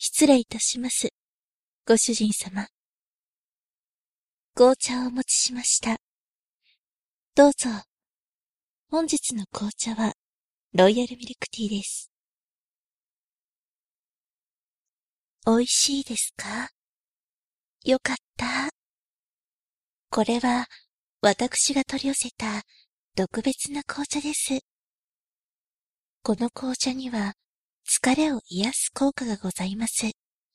失礼いたします。ご主人様。紅茶をお持ちしました。どうぞ。本日の紅茶は、ロイヤルミルクティーです。美味しいですか？よかった。これは、私が取り寄せた、特別な紅茶です。この紅茶には、疲れを癒す効果がございます。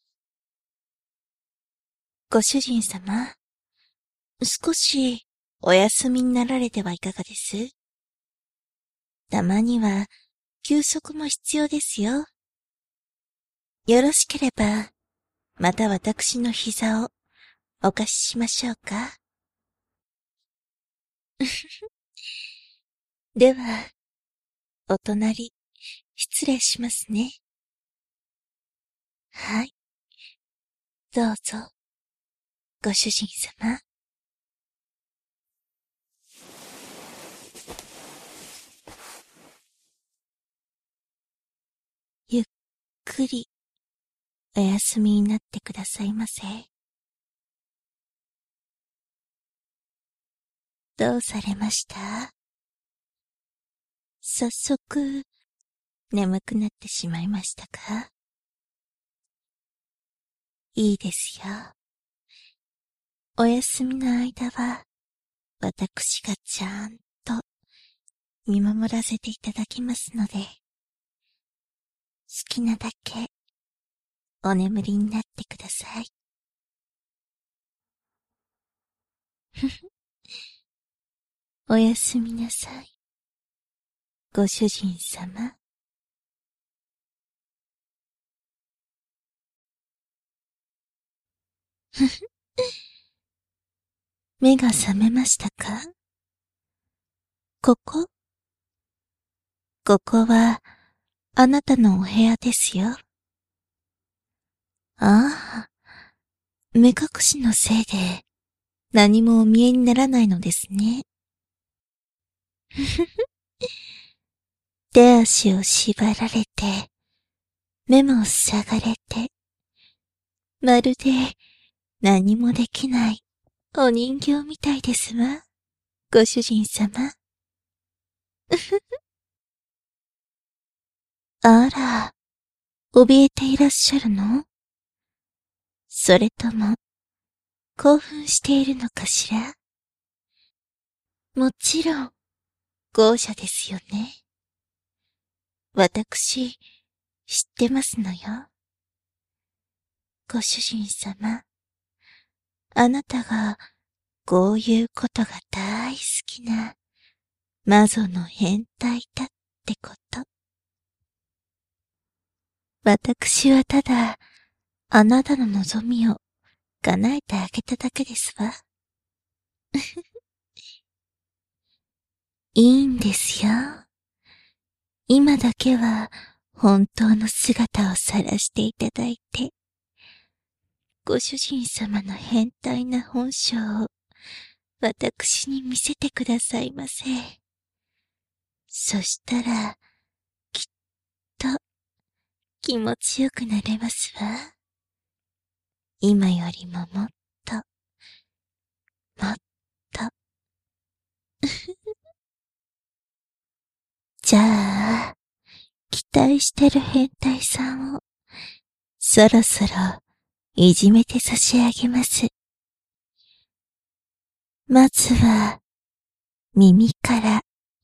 ご主人様、少しお休みになられてはいかがです？たまには休息も必要ですよ。よろしければ、また私の膝をお貸ししましょうか。では、お隣、失礼しますね。はい。どうぞ、ご主人様。ゆっくり、お休みになってくださいませ。どうされました？早速、眠くなってしまいましたか？いいですよ。お休みの間は、私がちゃんと見守らせていただきますので、好きなだけお眠りになってください。おやすみなさい、ご主人様。目が覚めましたか？ここはあなたのお部屋ですよ。ああ、目隠しのせいで何もお見えにならないのですね。手足を縛られて、目も塞がれて、まるで何もできないお人形みたいですわ、ご主人様。あら、怯えていらっしゃるの？それとも、興奮しているのかしら？もちろん、豪奢ですよね。私、知ってますのよ。ご主人様、あなたが、こういうことが大好きな、魔女の変態だってこと。私はただ、あなたの望みを叶えてあげただけですわ。いいんですよ。今だけは本当の姿を晒していただいて、ご主人様の変態な本性を私に見せてくださいませ。そしたら、きっと気持ちよくなれますわ。今よりももっと、もっと。じゃあ、期待してる変態さんを、そろそろいじめて差し上げます。まずは、耳から。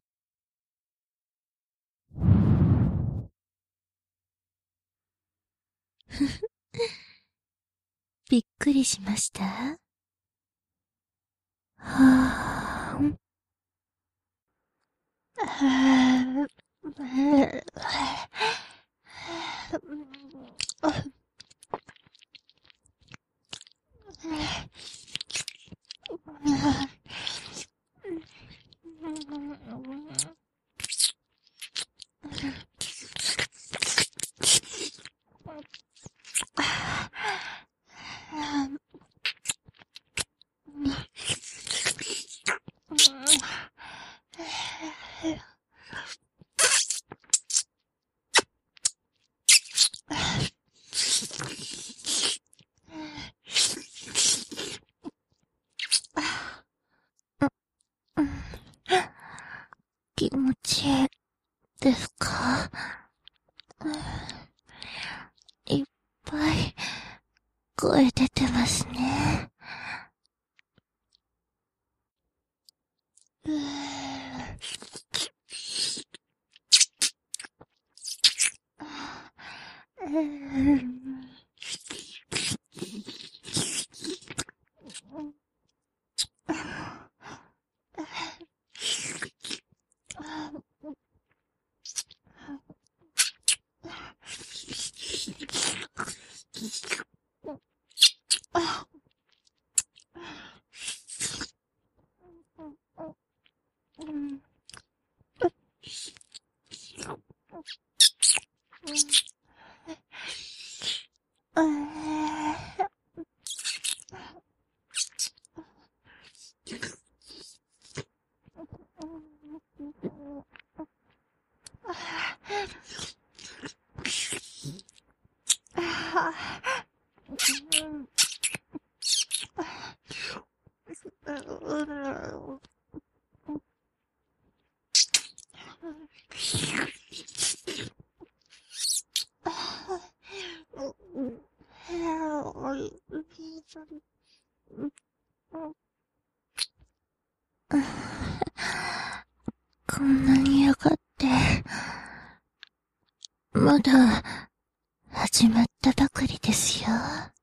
びっくりしました？はぁ、 声出てますね。こんなにやがって、まだ始まったばかりですよ。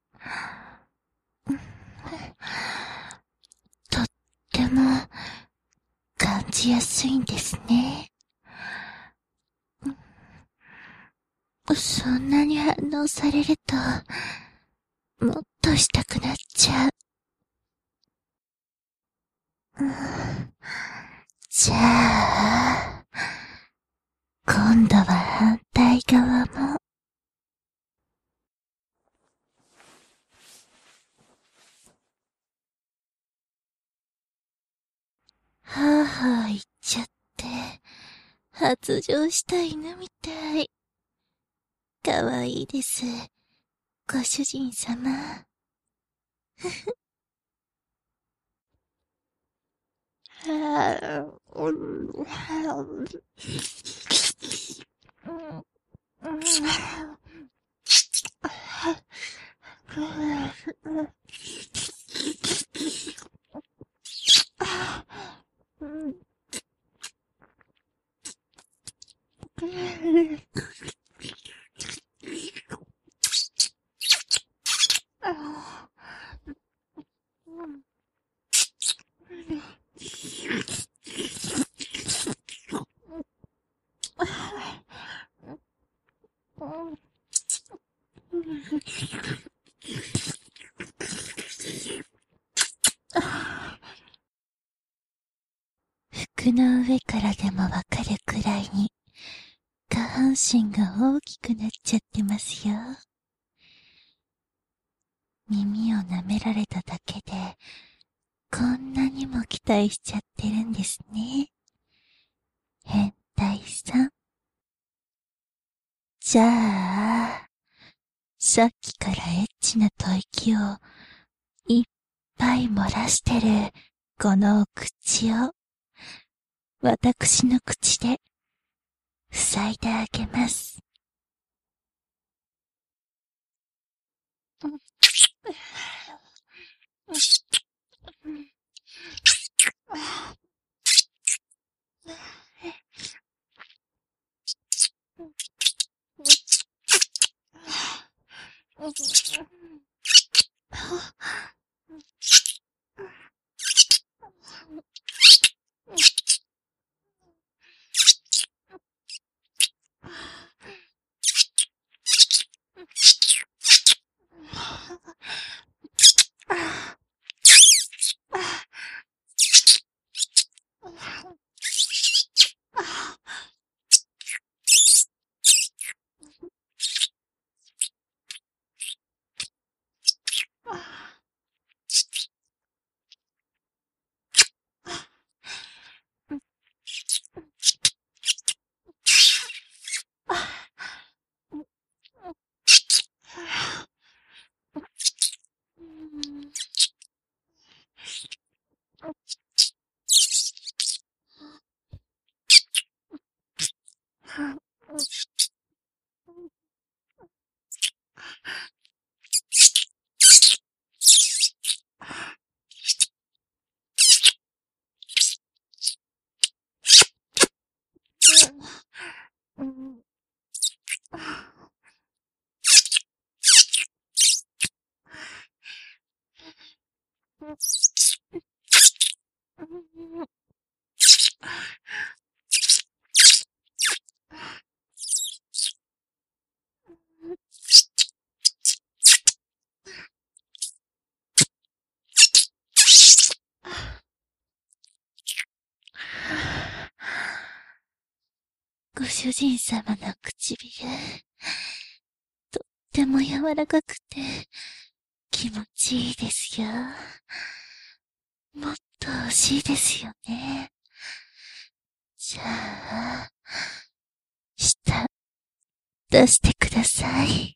とっても感じやすいんですね。そんなに反応されると、もっとしたくなっちゃう。じゃあ、今度は反対側も。はぁはぁ言っちゃって、発情した犬みたい。かわいいです。ご主人様。服の上からでもわかるくらいに、下半身が大きくなっちゃってますよ。耳を舐められただけで、こんなにも期待しちゃってるんですね。変態さん。じゃあ、さっきからエッチな吐息をいっぱい漏らしてるこのお口を私の口で塞いであげます。 ご主人様の唇、とっても柔らかくて気持ちいいですよ。もっと欲しいですよね。じゃあ、舌、出してください。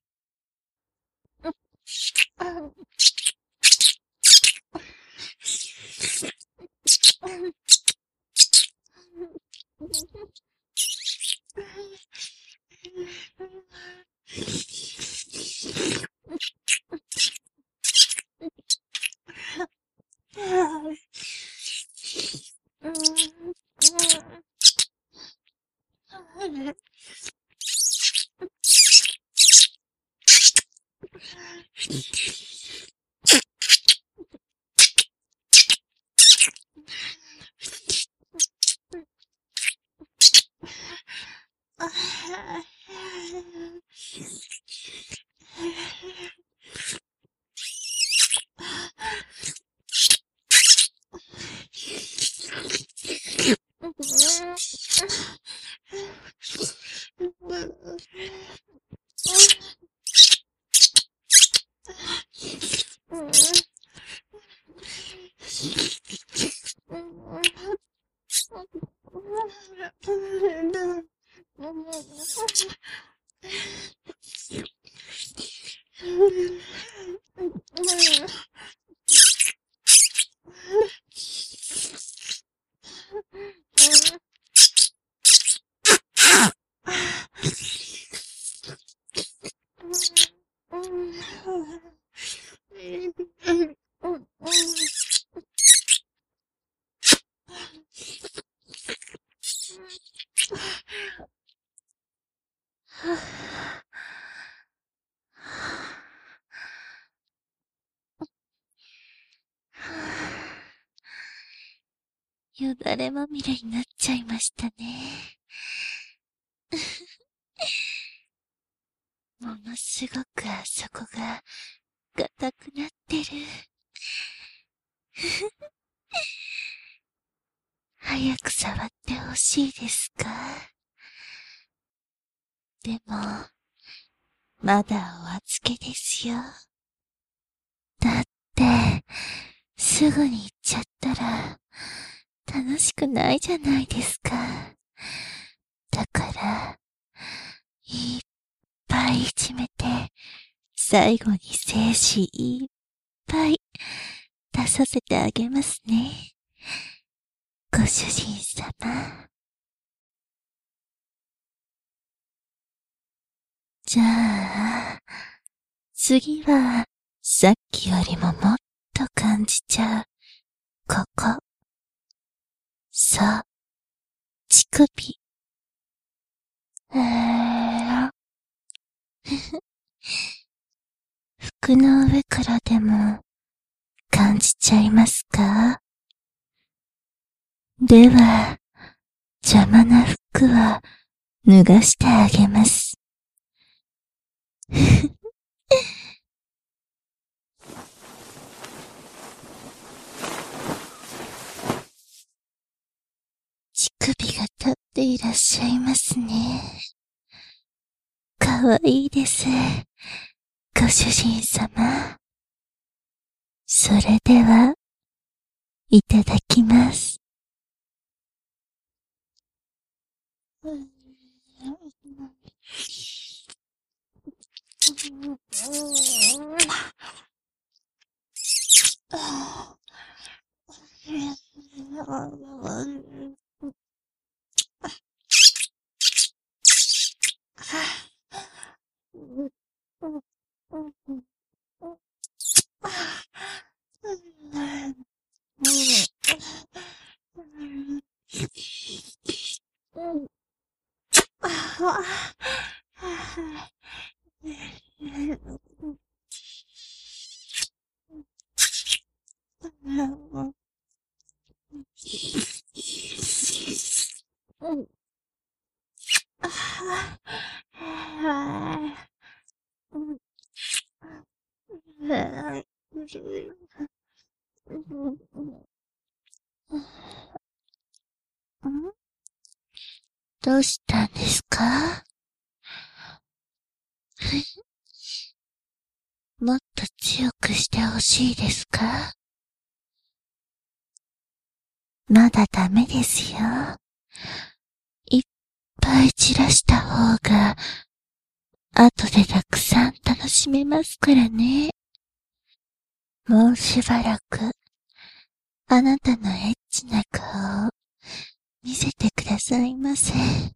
よだれまみれになっちゃいましたね。ものすごくあそこが硬くなってる。早く触ってほしいですか？でも、まだお預けですよ。だって、すぐに行っちゃったら、楽しくないじゃないですか。だから、いっぱいいじめて、最後に精子いっぱい出させてあげますね。ご主人様。じゃあ、次は、さっきよりももっと感じちゃう、ここ。そう、乳首。服の上からでも、感じちゃいますか？では、邪魔な服は、脱がしてあげます。乳首が立っていらっしゃいますね。かわいいです。ご主人様。それでは、いただきます。 どうしたんですか？もっと強くしてほしいですか？まだダメですよ。いっぱい散らした方が、後でたくさん楽しめますからね。もうしばらく、あなたのエッチな顔を見せてくださいませ。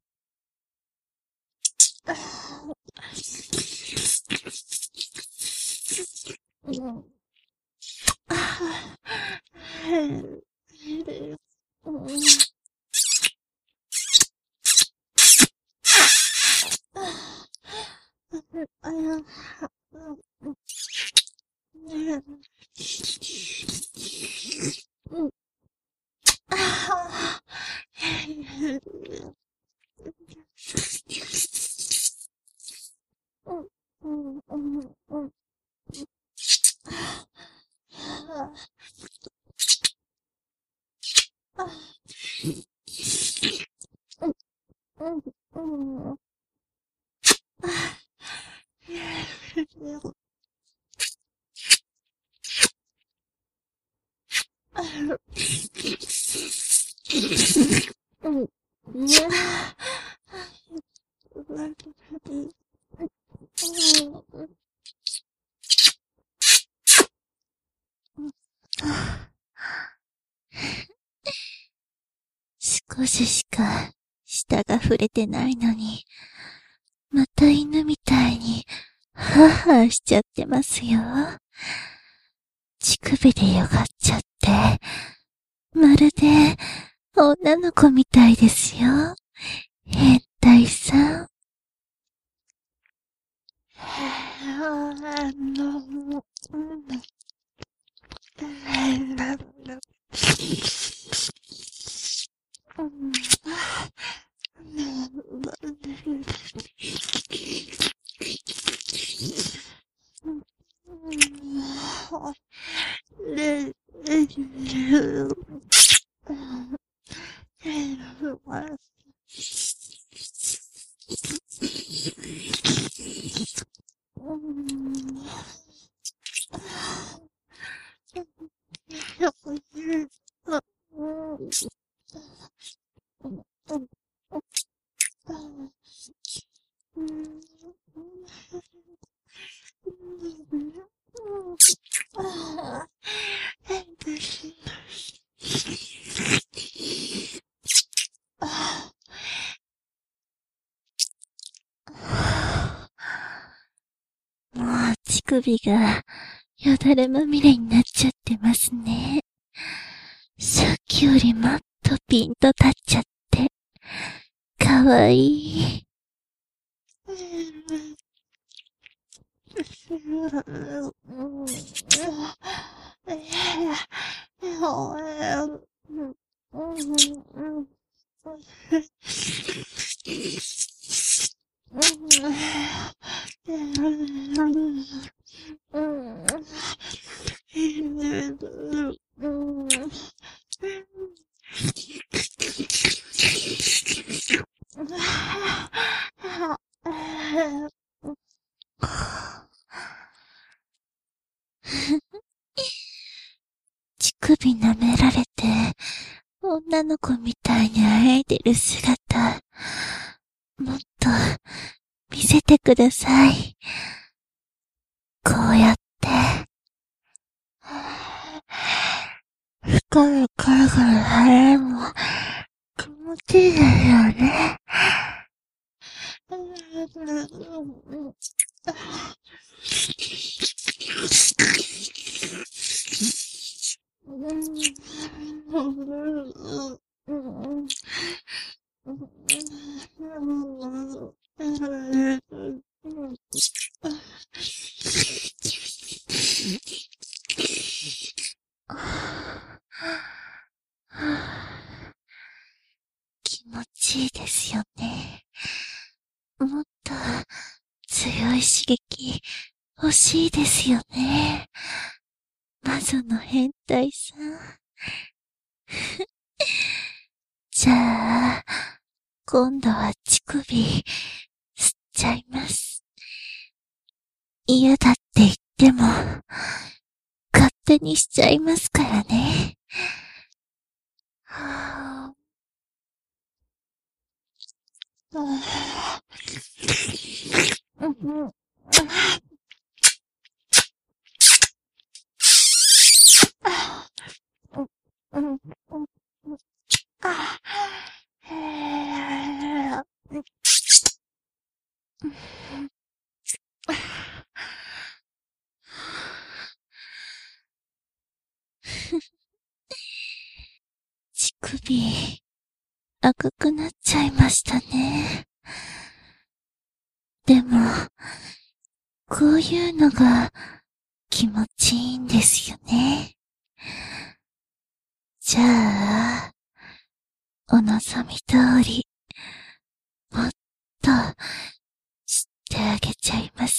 少ししか舌が触れてないのに、また犬みたいにハーハーしちゃってますよ。乳首でよがっちゃって、まるで女の子みたいですよ。変態さん。もう乳首がよだれまみれになっちゃってますね。さっきよりもっとピンと立っちゃって、かわいい。乳首舐められて、女の子みたいにあえいでる姿、もっと見せてください。こうやって、深いぐるぐるされるの気持ちいいですよね。気持ちいいですよね。もっと強い刺激欲しいですよね。魔女の変態さん。じゃあ、今度は乳首、吸っちゃいます。嫌だって言っても、勝手にしちゃいますからね。はぁ。乳首、赤くなっちゃいましたね。でも、こういうのが気持ちいいんですよね。じゃあ、お望み通り、もっと、してあげちゃいます。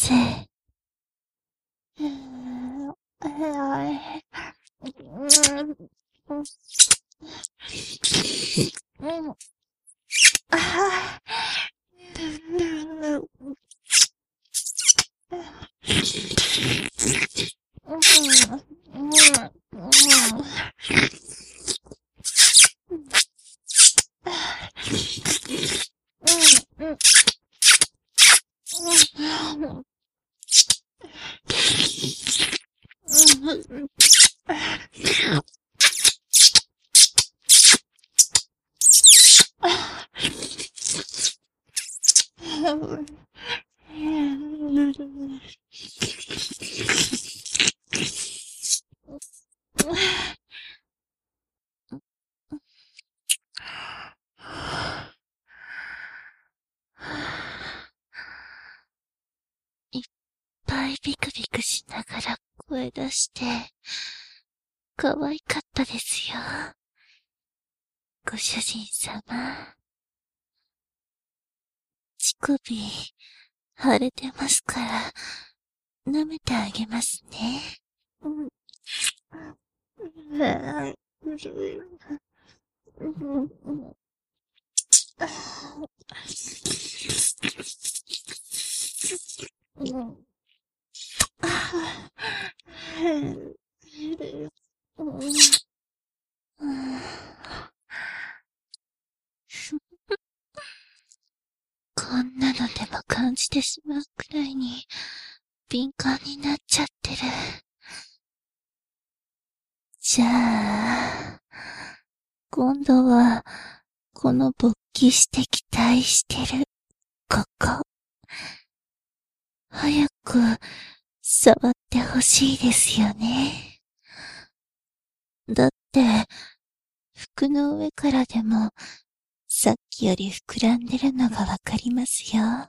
いっぱいビクビクしながら声出して、可愛かったですよ。ご主人様。乳首、腫れてますから、舐めてあげますね。こんなのでも感じてしまうくらいに敏感になっちゃってる。じゃあ、今度は、この勃起して期待してる、ここ。早く、触ってほしいですよね。だって、服の上からでも、さっきより膨らんでるのがわかりますよ。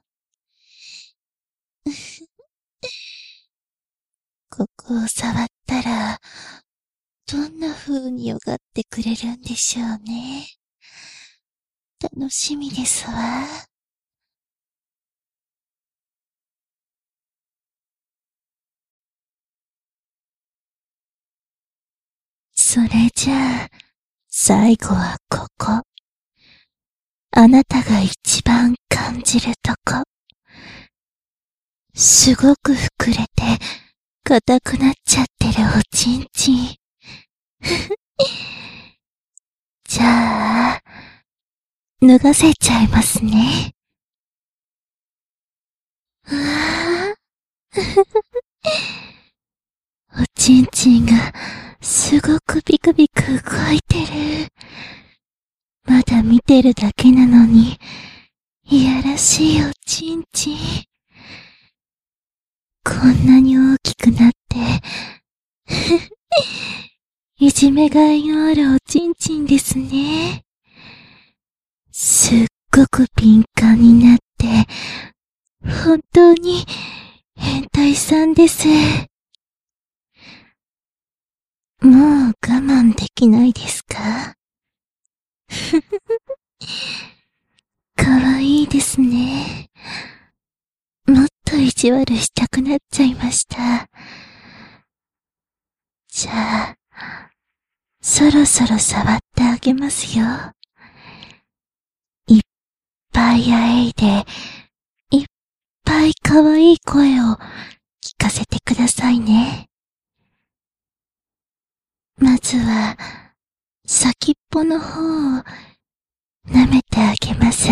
ここを触ったら、どんな風によがってくれるんでしょうね。楽しみですわ。それじゃあ、最後はここ。あなたが一番感じるとこ。すごく膨れて、硬くなっちゃってるおちんちん。じゃあ、脱がせちゃいますね。うわぁ。おちんちんが、すごくビクビク動いてる。まだ見てるだけなのに、いやらしいおちんちん。こんなに大きくなって、いじめがいのあるおちんちんですね。すっごく敏感になって、本当に変態さんです。もう我慢できないですか？かわいいですね。もっといじ地悪したくなっちゃいました。じゃあ、そろそろ触ってあげますよ。いっぱいあえいで、いっぱい可愛い声を聞かせてくださいね。まずは、先っぽの方を舐めてあげます。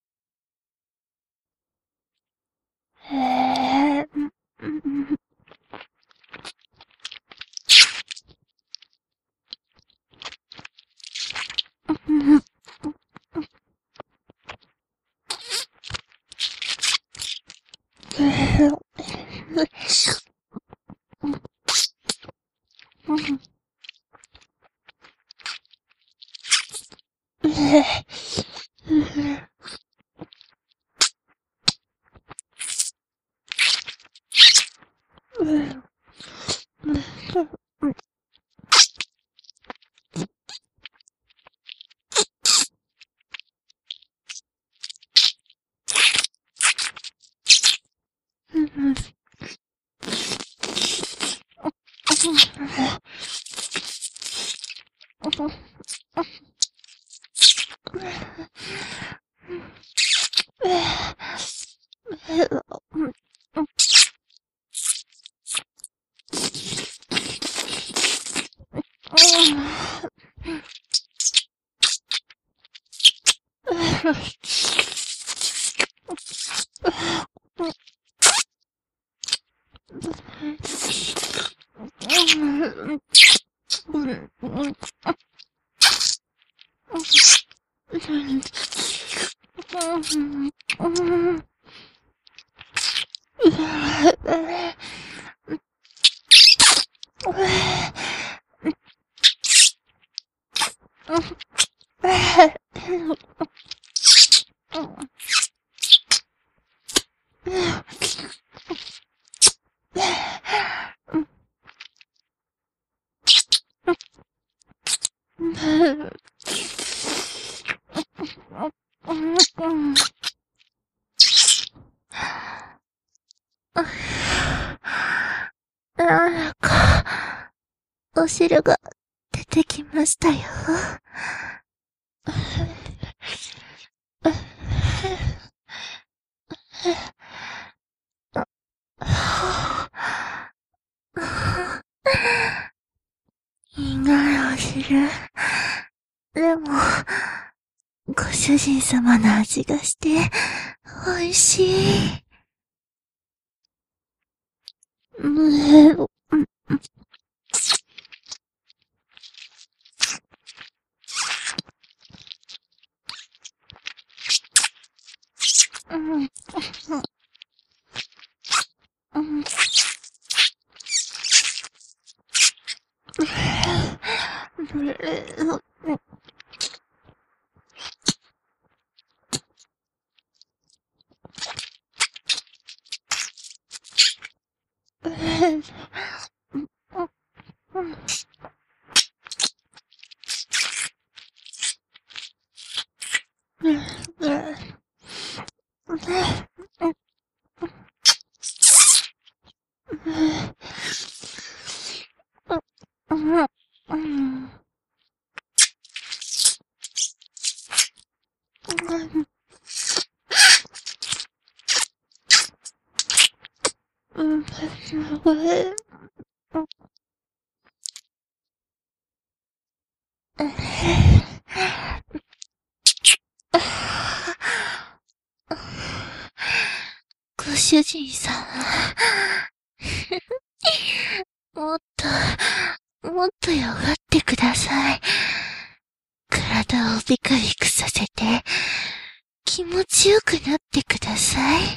なんか、お汁が出てきましたよ。苦いお汁。でも、ご主人様の味がして、美味しい。ご主人様。もっとよがってください。体をビクビクさせて、気持ちよくなってください。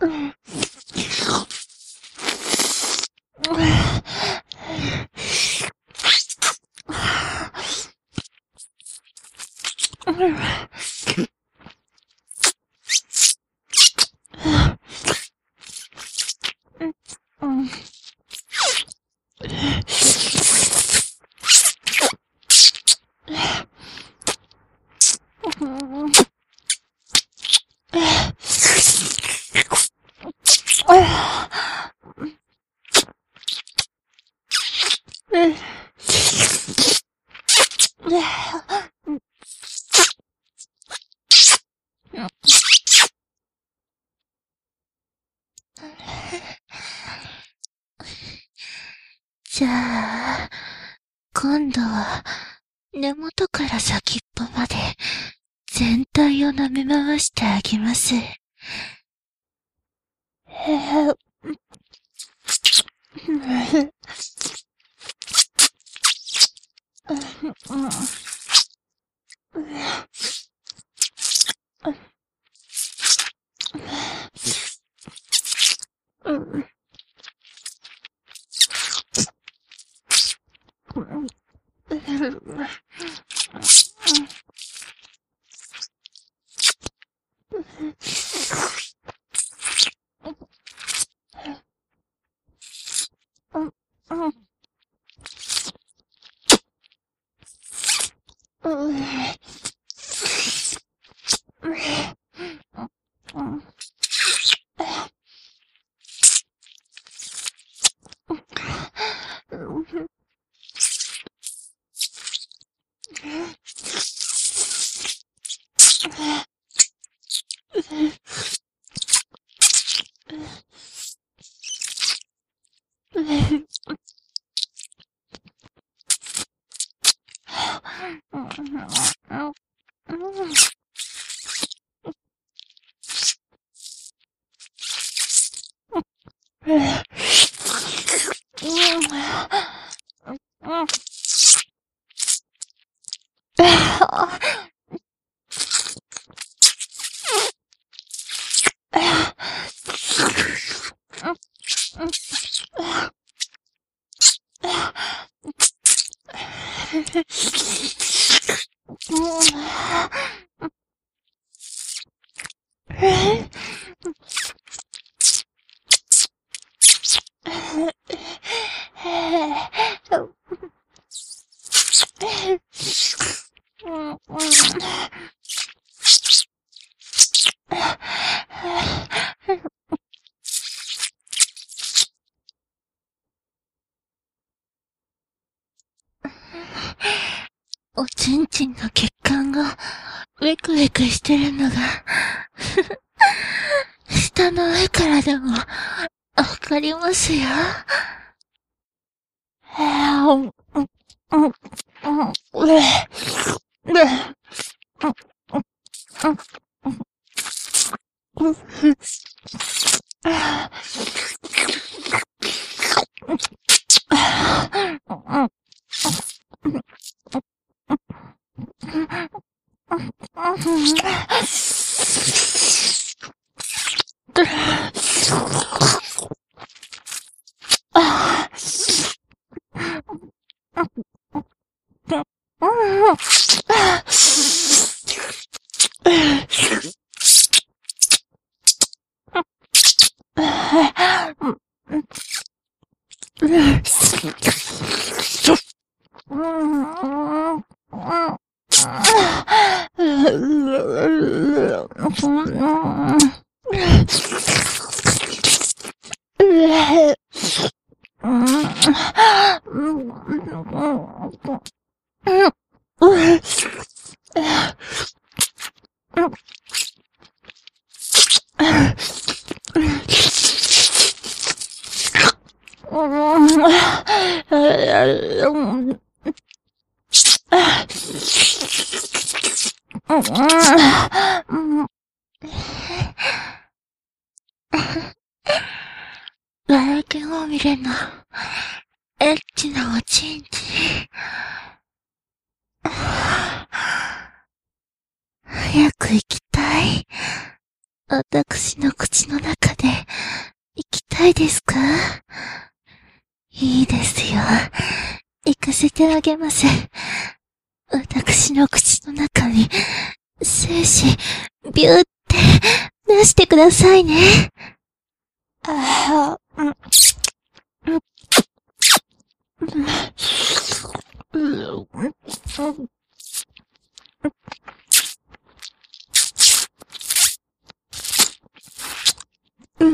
じゃあ、今度は根元から先っぽまで全体を舐め回してあげます。おちんちんの血管がウェクウェクしてるのが下の上からでもわかりますよ。笑い気まみれのエッチなおちんちん。早く行きたい。私の口の中でたいですか？いいですよ。行かせてあげます。私の口の中に、精子、ビューって出してくださいね。ああ、うん、うん、うん、うん、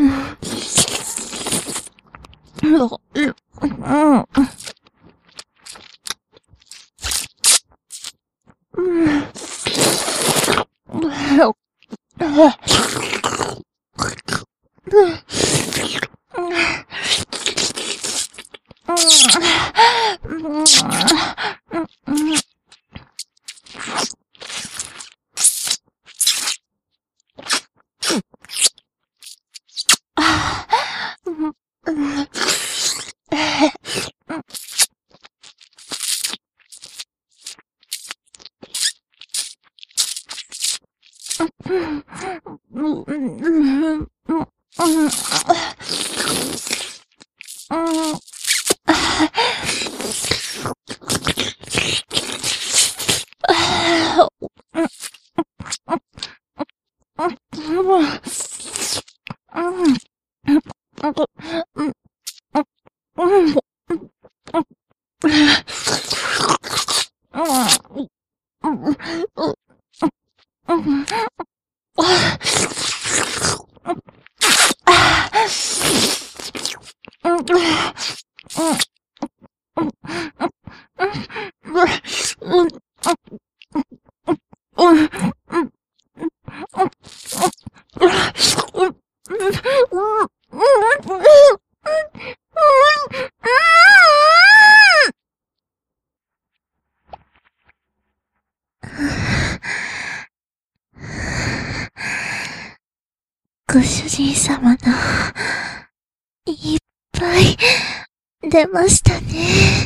ご主人様の、いっぱい、出ましたね。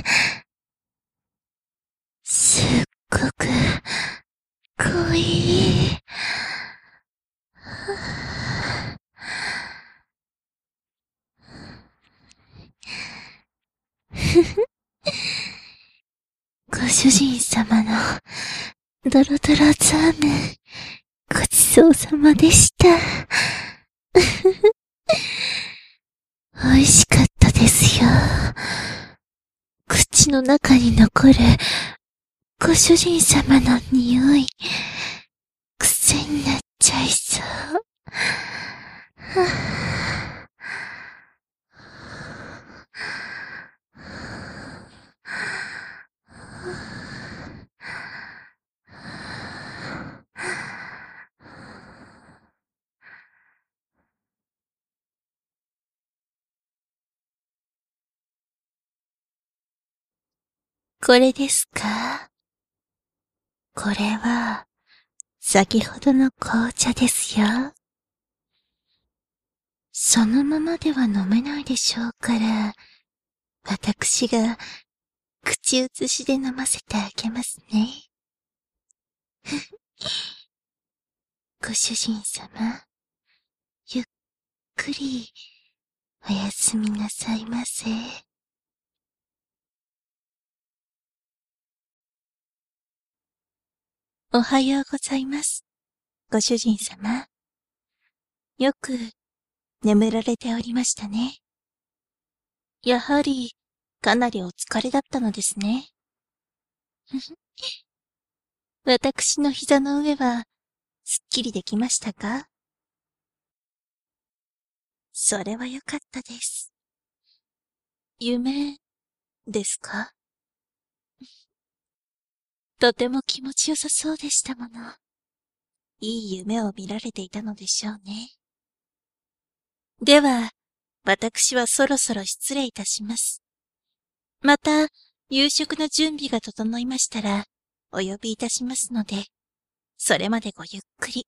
すっごく、濃い。ご主人様の、ドロドロザーメン、ごちそうさまでした。美味しかったですよ。口の中に残る、ご主人様の匂い、癖になっちゃいそう。はこれですか？これは、先ほどの紅茶ですよ。そのままでは飲めないでしょうから、私が口移しで飲ませてあげますね。ご主人様、ゆっくりおやすみなさいませ。おはようございます。ご主人様。よく眠られておりましたね。やはりかなりお疲れだったのですね。私の膝の上はすっきりできましたか？それはよかったです。夢ですか？とても気持ちよさそうでしたもの。いい夢を見られていたのでしょうね。では、私はそろそろ失礼いたします。また、夕食の準備が整いましたら、お呼びいたしますので、それまでごゆっくり。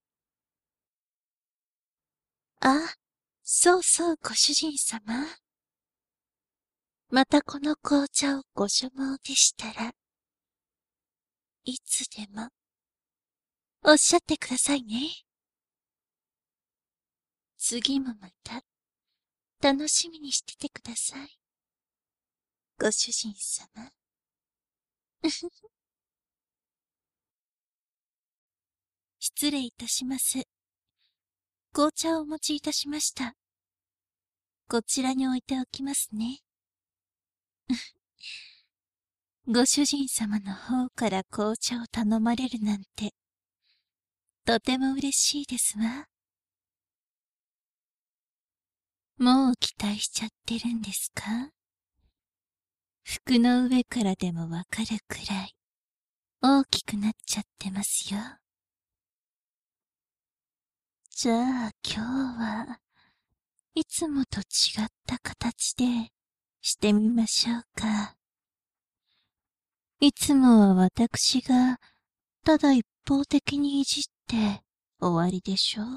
あ、そうそう、ご主人様。またこの紅茶をご所望でしたら、いつでも、おっしゃってくださいね。次もまた、 楽しみにしててください。ご主人様。失礼いたします。紅茶をお持ちいたしました。こちらに置いておきますね。ご主人様の方から紅茶を頼まれるなんて、とても嬉しいですわ。もう期待しちゃってるんですか？服の上からでもわかるくらい、大きくなっちゃってますよ。じゃあ今日はいつもと違った形でしてみましょうか。いつもは私がただ一方的にいじって終わりでしょ？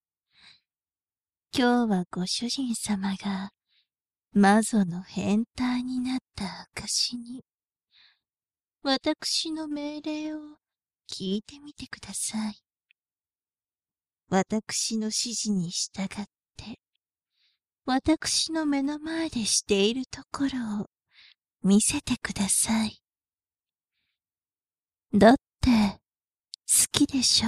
今日はご主人様が魔女の変態になった証に、私の命令を聞いてみてください。私の指示に従って、私の目の前でしているところを見せてください。だって、好きでしょ？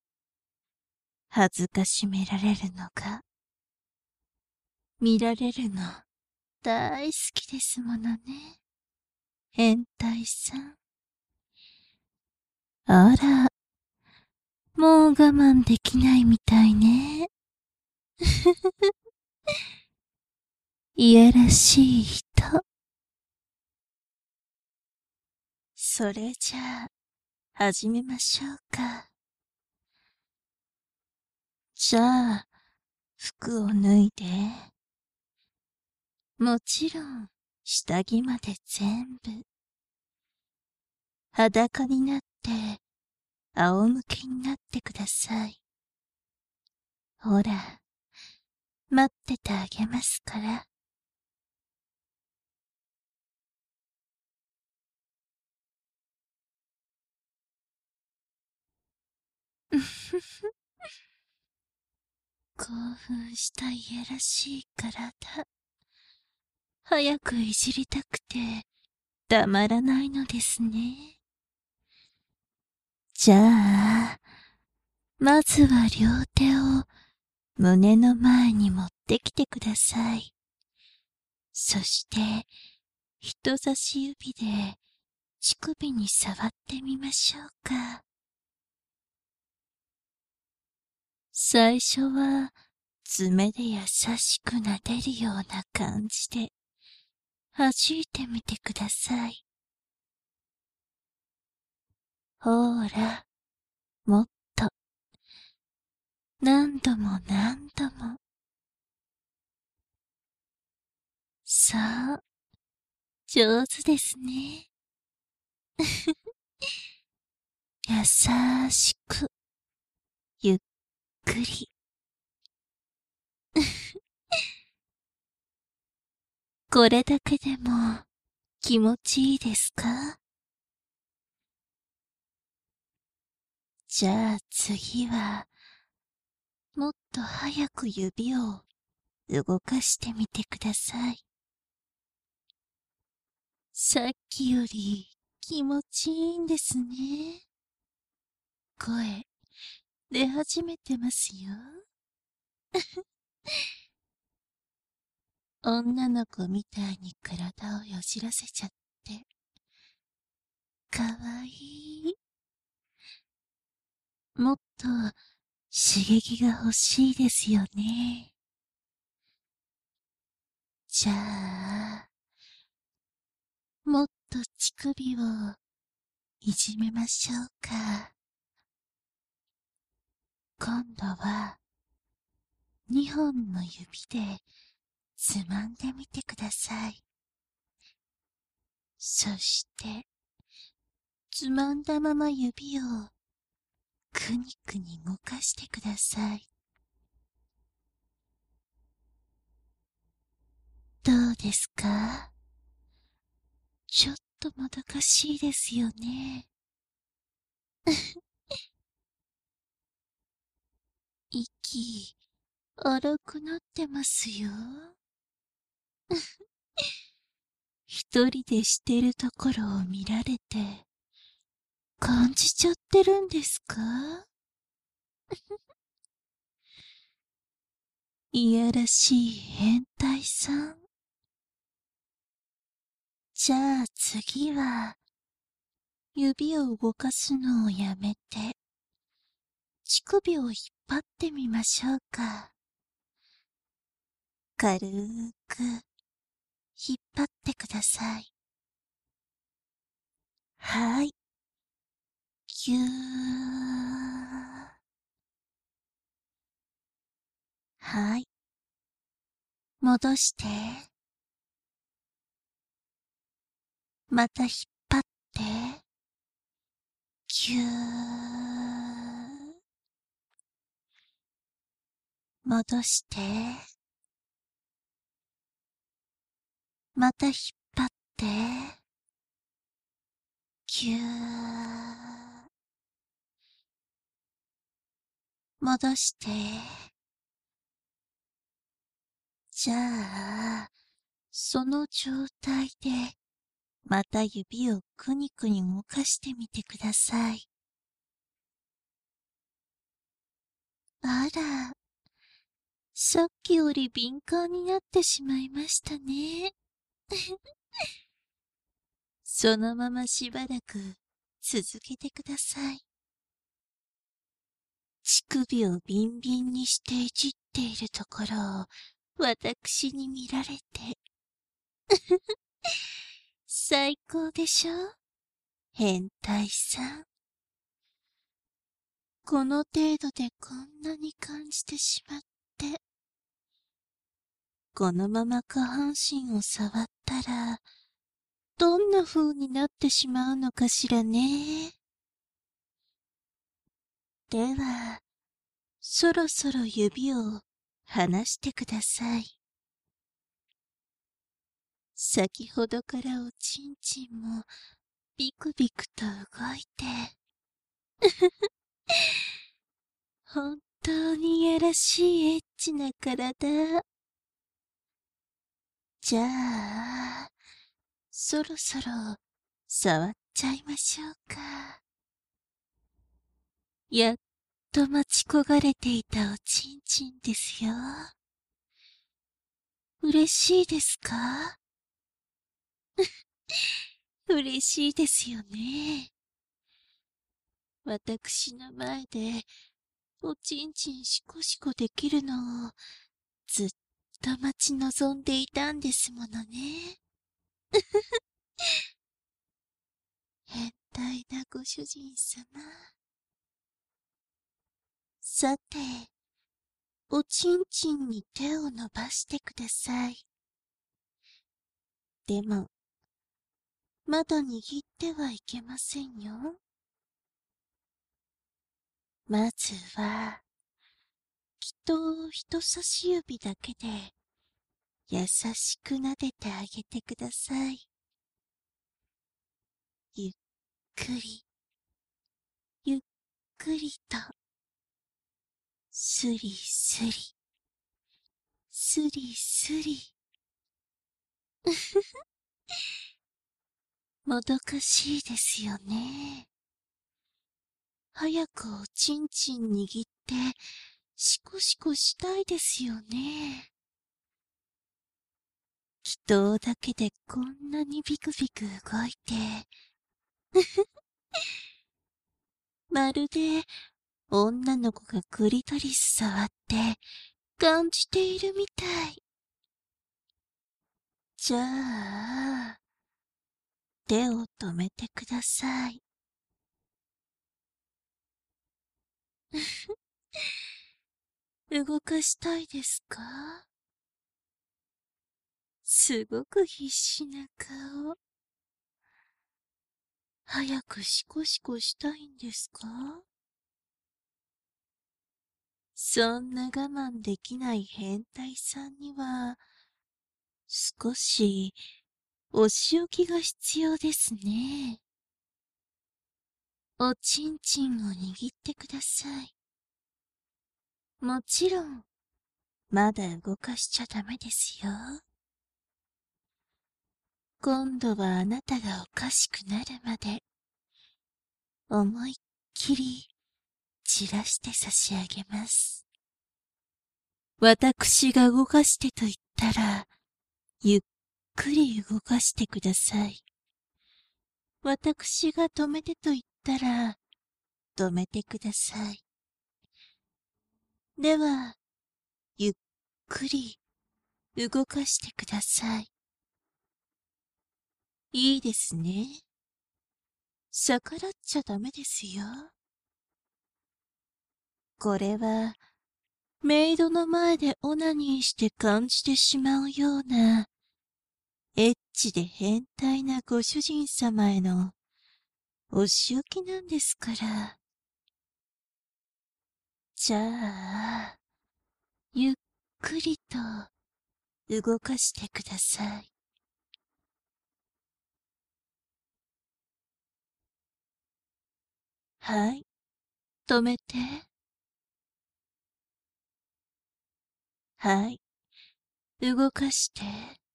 恥ずかしめられるのが、見られるの大好きですものね。変態さん。あら、もう我慢できないみたいね。いやらしい人。それじゃあ、始めましょうか。じゃあ、服を脱いで。もちろん、下着まで全部。裸になって、仰向けになってください。ほら、待っててあげますから。興奮したいやらしい体。早くいじりたくて、たまらないのですね。じゃあ、まずは両手を胸の前に持ってきてください。そして、人差し指で乳首に触ってみましょうか。最初は爪で優しく撫でるような感じで弾いてみてください。ほーら、もっと、何度も何度も。そう、上手ですね。優しく、ゆっくり。これだけでも気持ちいいですか？じゃあ次は、もっと早く指を動かしてみてください。さっきより気持ちいいんですね。声、出始めてますよ。女の子みたいに体をよじらせちゃって、かわいい。もっと刺激が欲しいですよね。じゃあ、もっと乳首をいじめましょうか。今度は、2本の指でつまんでみてください。そして、つまんだまま指をくにくに動かしてください。どうですか？ちょっともどかしいですよね。息、荒くなってますよ。 一人でしてるところを見られて、感じちゃってるんですか？いやらしい変態さん。じゃあ次は、指を動かすのをやめて、乳首を引っ張ってみましょうか。軽く、引っ張ってください。はい。ぎゅー。はい。戻して。また引っ張って。ぎゅー。戻して。また引っ張って。ぎゅー。戻して。じゃあ、その状態で、また指をくにくに動かしてみてください。あら、さっきより敏感になってしまいましたね。そのまましばらく続けてください。乳首をビンビンにしていじっているところを私に見られて。最高でしょ？変態さん。この程度でこんなに感じてしまって。このまま下半身を触ったら、どんな風になってしまうのかしらね。では、そろそろ指を離してください。先ほどからおちんちんもビクビクと動いて。本当にやらしいエッチな体。じゃあ、そろそろ触っちゃいましょうか。やっと待ち焦がれていたおちんちんですよ。嬉しいですか？嬉しいですよね。私の前でおちんちんしこしこできるのをずっと待ち望んでいたんですものね。変態なご主人様。さて、おちんちんに手を伸ばしてください。でも、まだ握ってはいけませんよ。まずは、きっと人差し指だけで優しく撫でてあげてください。ゆっくり、ゆっくりと、スリスリ、スリスリ。もどかしいですよね。早くおちんちん握って、シコシコしたいですよね。祈祷だけでこんなにビクビク動いて、まるで女の子がクリトリス触って感じているみたい。じゃあ、手を止めてください。動かしたいですか？すごく必死な顔。早くシコシコしたいんですか？そんな我慢できない変態さんには、少しお仕置きが必要ですね。おちんちんを握ってください。もちろん、まだ動かしちゃダメですよ。 今度はあなたがおかしくなるまで、思いっきり散らして差し上げます。私が動かしてと言ったら、ゆっくり動かしてください。私が止めてと言ったら、止めてください。では、ゆっくり動かしてください。いいですね。逆らっちゃダメですよ。これは、メイドの前でオナニーして感じてしまうような、エッチで変態なご主人様へのお仕置きなんですから。じゃあ、ゆっくりと動かしてください。はい、止めて。はい、動かして。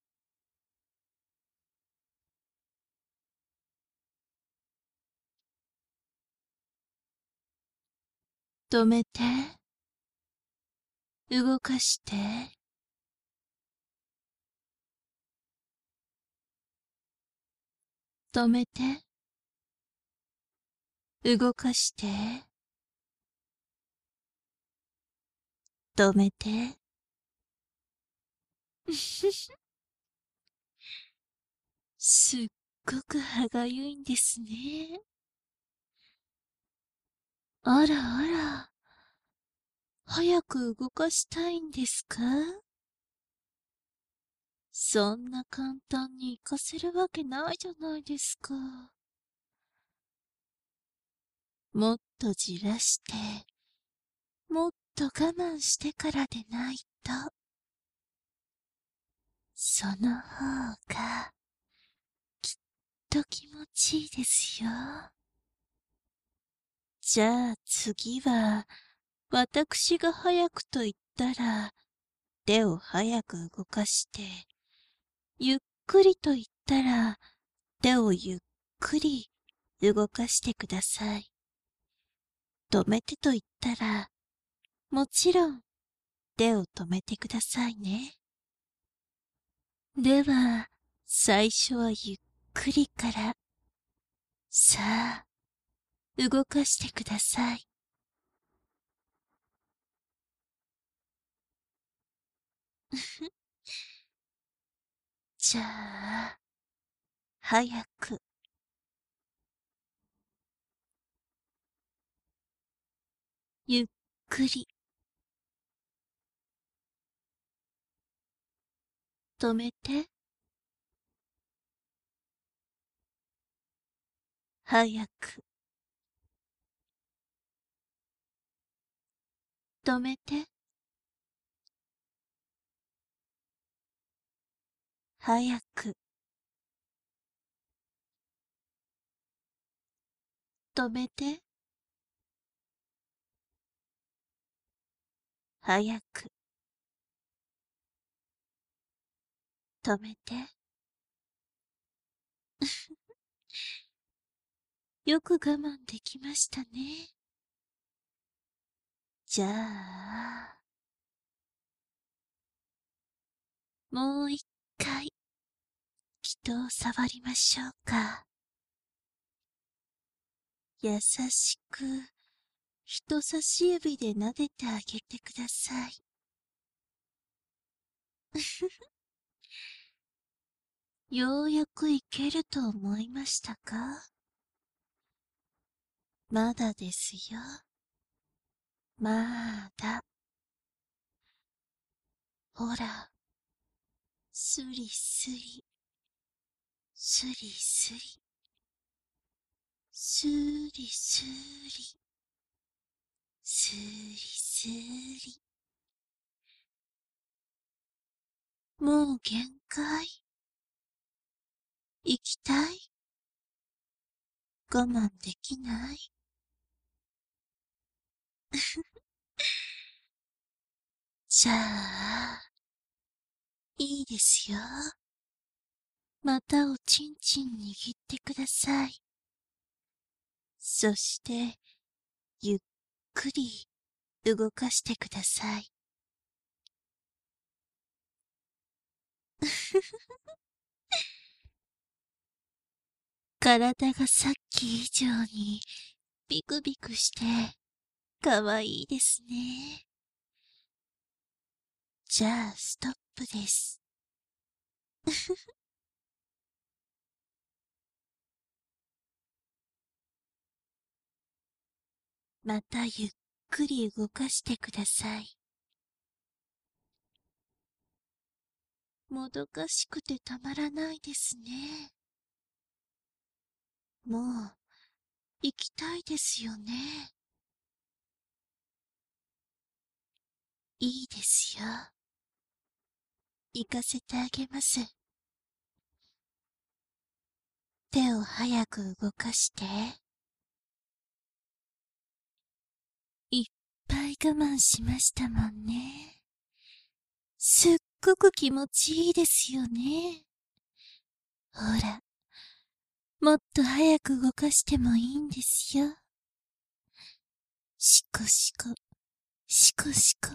止めて。動かして。止めて。動かして。止めて。すっごく歯がゆいんですね。あらあら。早く動かしたいんですか？そんな簡単に行かせるわけないじゃないですか。もっとじらして、もっと我慢してからでないと、その方が、と気持ちいいですよ。じゃあ次は、私が早くと言ったら、手を早く動かして、ゆっくりと言ったら、手をゆっくり動かしてください。止めてと言ったら、もちろん手を止めてくださいね。では、最初はゆっくりから、さあ、動かしてください。じゃあ、早く。ゆっくり。止めて。早く。止めて。早く。止めて。早く。止めて。よく我慢できましたね。じゃあ、もう一回、人を触りましょうか。優しく、人差し指で撫でてあげてください。ようやくいけると思いましたか？まだですよ。まだ。ほら、スリスリ、スリスリ、スリスリ、スリスリ。もう限界。行きたい？我慢できない？じゃあ、いいですよ。 またおちんちん握ってください。そして、ゆっくり動かしてください。体がさっき以上にビクビクしてかわいいですね。じゃあストップです。またゆっくり動かしてください。もどかしくてたまらないですね。もう行きたいですよね。いいですよ。行かせてあげます。手を早く動かして。いっぱい我慢しましたもんね。すっごく気持ちいいですよね。ほら、もっと早く動かしてもいいんですよ。しこしこ、しこしこ。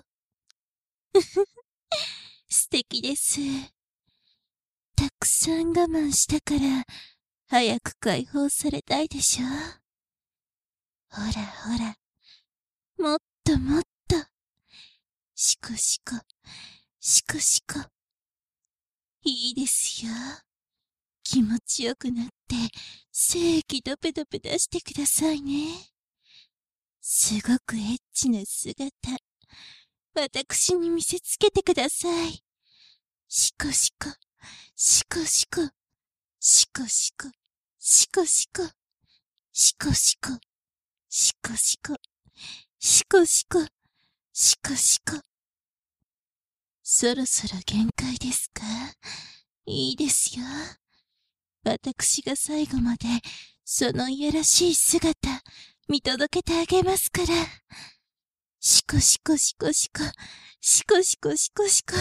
素敵です。たくさん我慢したから、早く解放されたいでしょ。ほらほら、もっともっと。しこしこ、しこしこ。いいですよ。気持ちよくなって、精液ドペドペ出してくださいね。すごくエッチな姿、私に見せつけてください。しこしこ、しこしこ、しこしこ、しこしこ、しこしこ、しこしこ、しこしこ、しこしこ。そろそろ限界ですか？いいですよ。私が最後まで、そのいやらしい姿、見届けてあげますから。しこしこしこしこ、しこしこしこしこ。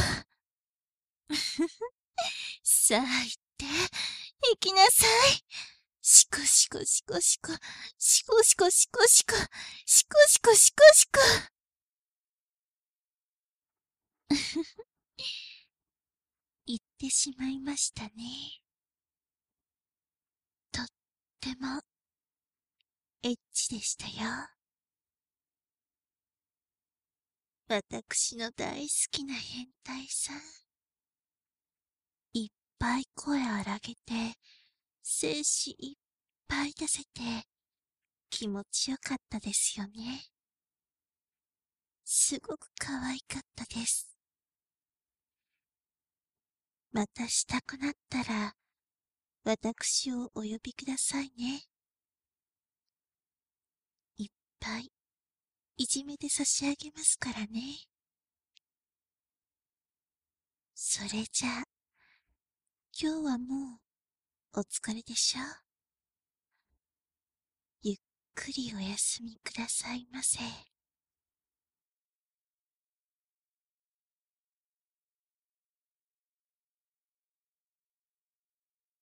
さあ行って、行きなさい。しこしこしこしこ、しこしこしこしこ、しこしこしこしこ。言ってしまいましたね。とっても、エッチでしたよ。私の大好きな変態さん。いっぱい声荒げて、精子いっぱい出せて、気持ちよかったですよね。すごく可愛かったです。またしたくなったら、私をお呼びくださいね。いっぱい、いじめで差し上げますからね。それじゃあ、今日はもう、お疲れでしょう。ゆっくりお休みくださいませ。